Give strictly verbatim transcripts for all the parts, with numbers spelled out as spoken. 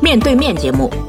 面对面节目。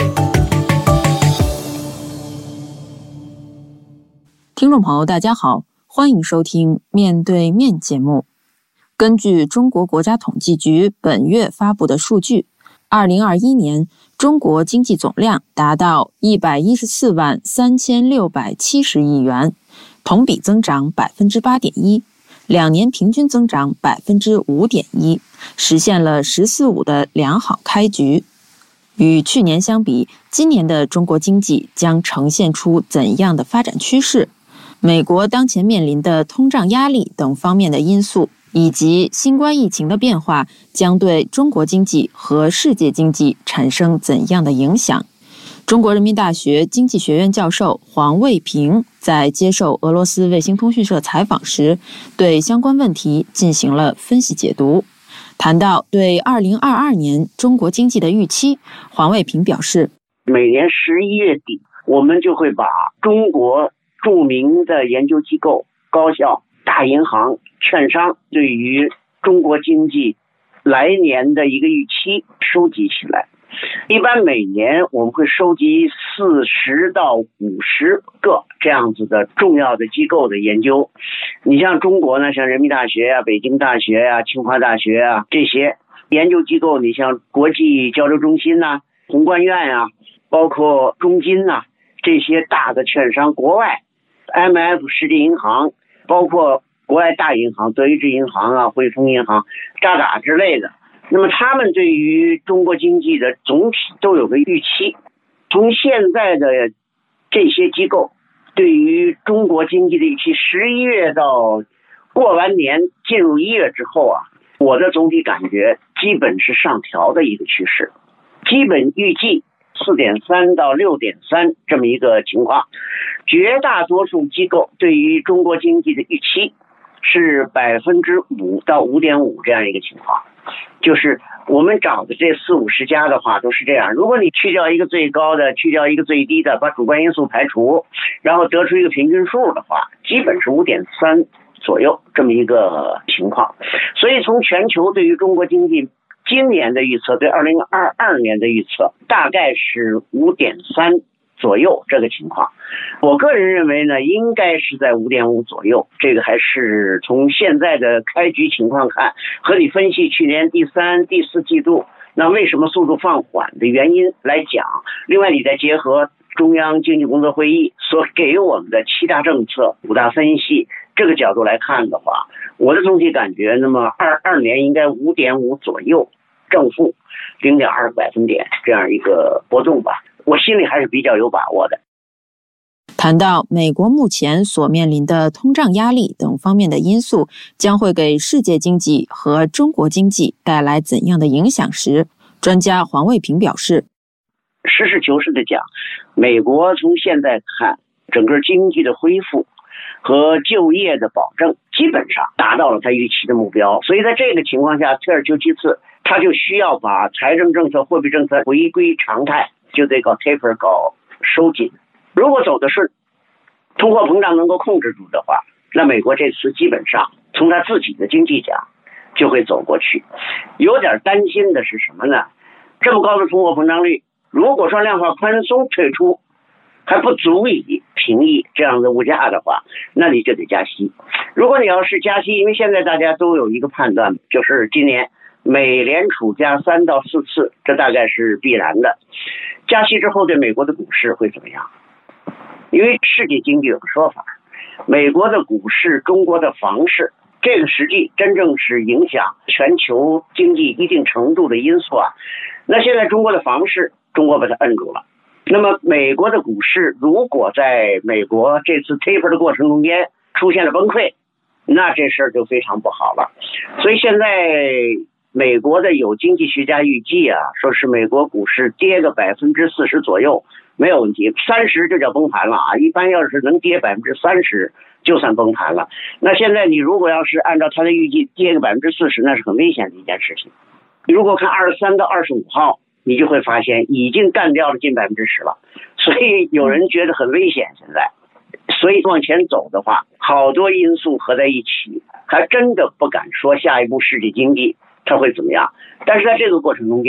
听众朋友大家好，欢迎收听面对面节目。根据中国国家统计局本月发布的数据，二零二一年中国经济总量达到一百一十四万三千六百七十亿元，同比增长百分之八点一，两年平均增长百分之五点一，实现了“十四五”的良好开局。与去年相比，今年的中国经济将呈现出怎样的发展趋势？美国当前面临的通胀压力等方面的因素，以及新冠疫情的变化，将对中国经济和世界经济产生怎样的影响？中国人民大学经济学院教授黄卫平在接受俄罗斯卫星通讯社采访时，对相关问题进行了分析解读。谈到对二零二二年中国经济的预期，黄卫平表示， 每年十一月底，我们就会把中国著名的研究机构、高校、大银行、券商对于中国经济来年的一个预期收集起来。一般每年我们会收集四十到五十个这样子的重要的机构的研究。你像中国呢，像人民大学啊、北京大学啊、清华大学啊这些研究机构，你像国际交流中心呐、啊、红官院啊，包括中金呐、啊、这些大的券商，国外 M F 世界银行，包括国外大银行，德意志银行啊、汇丰银行、渣打之类的。那么他们对于中国经济的总体都有个预期。从现在的这些机构对于中国经济的预期，十一月到过完年进入一月之后啊，我的总体感觉基本是上调的一个趋势，基本预计 四点三 到 六点三 这么一个情况。绝大多数机构对于中国经济的预期是 百分之五 到 五点五 这样一个情况。就是我们找的这四五十家的话都是这样，如果你去掉一个最高的，去掉一个最低的，把主观因素排除，然后得出一个平均数的话，基本是 五点三 左右这么一个情况。所以从全球对于中国经济今年的预测，对二零二二年的预测大概是 五点三左右这个情况。我个人认为呢，应该是在 五点五 左右，这个还是从现在的开局情况看，和你分析去年第三、第四季度那为什么速度放缓的原因来讲，另外你再结合中央经济工作会议所给我们的七大政策、五大分析这个角度来看的话，我的总体感觉，那么二二年应该 五点五 左右，正负 零点二 个百分点这样一个波动吧，我心里还是比较有把握的。 谈到美国目前所面临的通胀压力等方面的因素将会给世界经济和中国经济带来怎样的影响时，专家黄卫平表示， 实事求是的讲，美国从现在看，整个经济的恢复和就业的保证基本上达到了他预期的目标，所以在这个情况下，退而求其次，他就需要把财政政策、货币政策回归常态，就得搞 taper， 搞收紧。如果走的顺，通货膨胀能够控制住的话，那美国这次基本上从他自己的经济讲就会走过去。有点担心的是什么呢？这么高的通货膨胀率，如果说量化宽松退出还不足以平抑这样的物价的话，那你就得加息。如果你要是加息，因为现在大家都有一个判断，就是今年美联储加三到四次，这大概是必然的。加息之后对美国的股市会怎么样？因为世界经济有个说法，美国的股市、中国的房市，这个实际真正是影响全球经济一定程度的因素啊。那现在中国的房市，中国把它摁住了。那么美国的股市如果在美国这次 taper 的过程中间出现了崩溃，那这事儿就非常不好了。所以现在美国的有经济学家预计啊，说是美国股市跌个百分之四十左右没有问题，三十就叫崩盘了啊！一般要是能跌百分之三十，就算崩盘了。那现在你如果要是按照他的预计跌个百分之四十，那是很危险的一件事情。你如果看二十三到二十五号，你就会发现已经干掉了近百分之十了，所以有人觉得很危险。现在，所以往前走的话，好多因素合在一起，还真的不敢说下一步世界经济它会怎么样。但是在这个过程中间，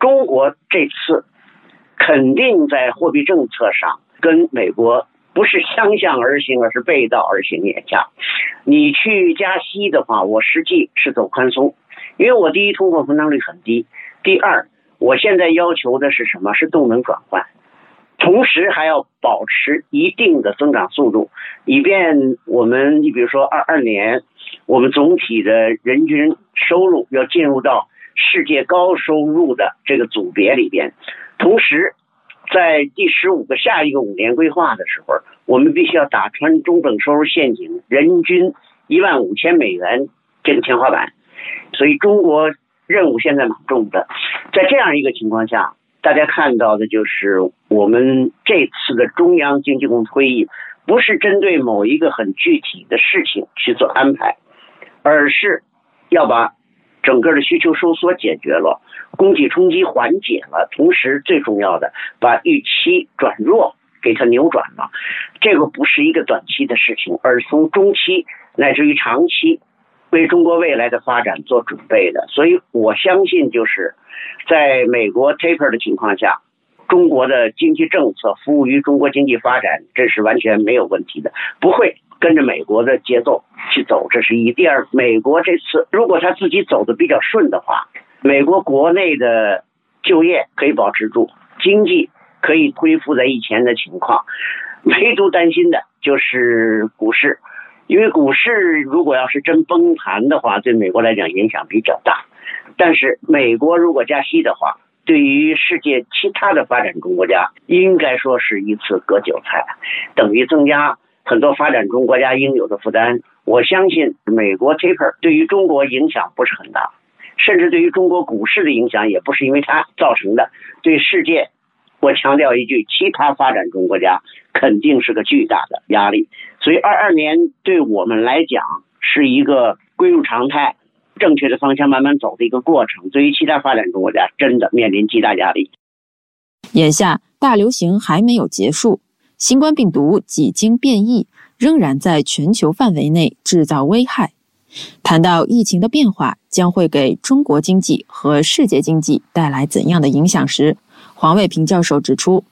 中国这次肯定在货币政策上跟美国不是相向而行，而是背道而行也加。你去加息的话，我实际是走宽松，因为我第一通货膨胀率很低，第二我现在要求的是什么？是动能转换，同时还要保持一定的增长速度，以便我们你比如说二二年我们总体的人均收入要进入到世界高收入的这个组别里边。同时在第十五个下一个五年规划的时候，我们必须要打穿中等收入陷阱，人均一万五千美元这个天花板。所以中国任务现在蛮重的。在这样一个情况下，大家看到的就是我们这次的中央经济工作会议不是针对某一个很具体的事情去做安排，而是要把整个的需求收缩解决了，供给冲击缓解了，同时最重要的把预期转弱给它扭转了。这个不是一个短期的事情，而是从中期乃至于长期为中国未来的发展做准备的。所以我相信就是在美国 taper 的情况下，中国的经济政策服务于中国经济发展，这是完全没有问题的，不会跟着美国的节奏去走，这是一。第二，美国这次如果他自己走的比较顺的话，美国国内的就业可以保持住，经济可以恢复在以前的情况。唯独担心的就是股市，因为股市如果要是真崩盘的话，对美国来讲影响比较大。但是美国如果加息的话，对于世界其他的发展中国家应该说是一次割韭菜，等于增加很多发展中国家应有的负担。我相信美国 taper 对于中国影响不是很大，甚至对于中国股市的影响也不是因为它造成的，对世界，我强调一句，其他发展中国家肯定是个巨大的压力。所以二二年对我们来讲是一个归入常态，正确的方向慢慢走的一个过程，对于其他发展中国家真的面临极大压力。 眼下大流行还没有结束，新冠病毒几经变异，仍然在全球范围内制造危害。谈到疫情的变化将会给中国经济和世界经济带来怎样的影响时，黄卫平教授指出，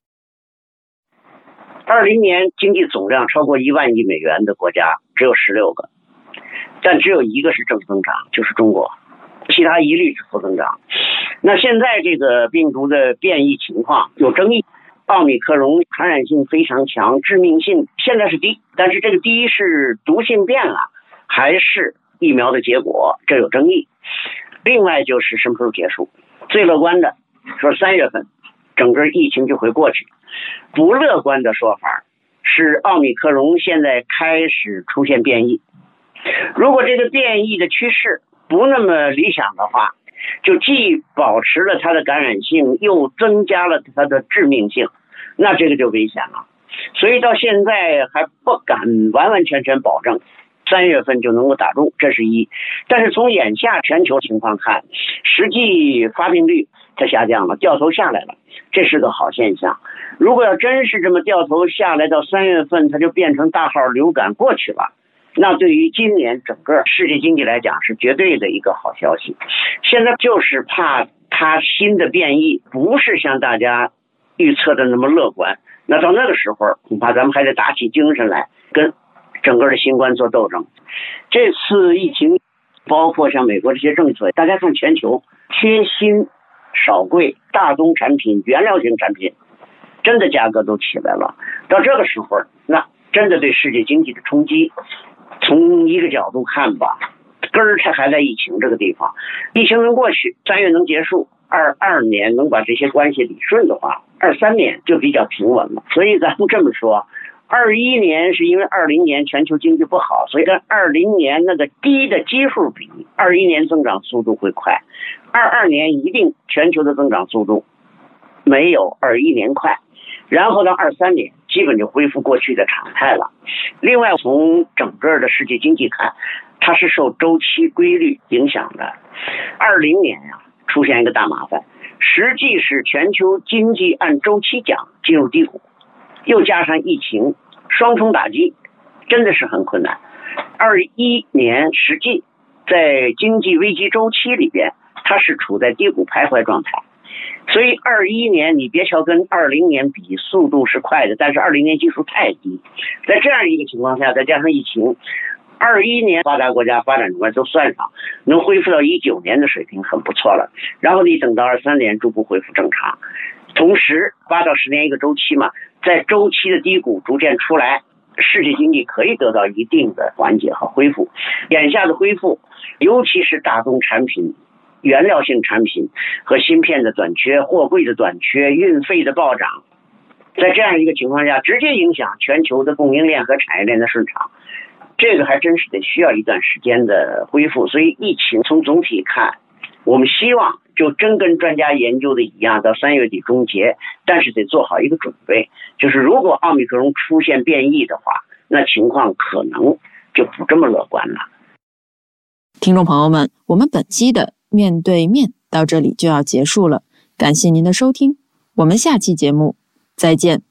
二零年经济总量超过一万亿美元的国家只有十六个，但只有一个是正增长，就是中国，其他一律是负增长。那现在这个病毒的变异情况有争议，奥密克戎传染性非常强，致命性现在是低，但是这个低是毒性变了还是疫苗的结果，这有争议。另外就是什么时候结束，最乐观的说三月份整个疫情就会过去，不乐观的说法是奥密克戎现在开始出现变异，如果这个变异的趋势不那么理想的话，就既保持了它的感染性，又增加了它的致命性，那这个就危险了。所以到现在还不敢完完全全保证三月份就能够打住，这是一。但是从眼下全球情况看，实际发病率它下降了，掉头下来了，这是个好现象。如果要真是这么掉头下来，到三月份它就变成大号流感过去了，那对于今年整个世界经济来讲是绝对的一个好消息。现在就是怕它新的变异不是像大家预测的那么乐观，那到那个时候恐怕咱们还得打起精神来跟整个的新冠做斗争。这次疫情包括像美国这些政策，大家看全球缺芯少贵大宗产品原料型产品真的价格都起来了，到这个时候那真的对世界经济的冲击，从一个角度看吧，根儿它还在疫情这个地方，疫情能过去，三月能结束，二二年能把这些关系理顺的话，二三年就比较平稳了。所以咱们这么说，二一年是因为二零年全球经济不好，所以跟二零年那个低的基数比，二一年增长速度会快，二二年一定全球的增长速度没有二一年快，然后到二三年基本就恢复过去的常态了。另外从整个的世界经济看，它是受周期规律影响的。二零年呀、啊、出现一个大麻烦，实际是全球经济按周期讲进入低谷，又加上疫情双重打击，真的是很困难。二一年实际在经济危机周期里边，它是处在低谷徘徊状态。 所以二一年你别瞧跟二零年比速度是快的，但是二零年基数太低，在这样一个情况下，再加上疫情，二一年发达国家发展中国家都算上，能恢复到一九年的水平很不错了。然后你等到二三年逐步恢复正常，同时八到十年一个周期嘛，在周期的低谷逐渐出来，世界经济可以得到一定的缓解和恢复。眼下的恢复，尤其是大宗产品、原料性产品和芯片的短缺、货柜的短缺、运费的暴涨，在这样一个情况下，直接影响全球的供应链和产业链的顺畅。这个还真是得需要一段时间的恢复。所以疫情从总体看，我们希望就真跟专家研究的一样，到三月底终结，但是得做好一个准备，就是如果奥密克戎出现变异的话，那情况可能就不这么乐观了。 听众朋友们，我们本期的面对面到这里就要结束了，感谢您的收听，我们下期节目再见。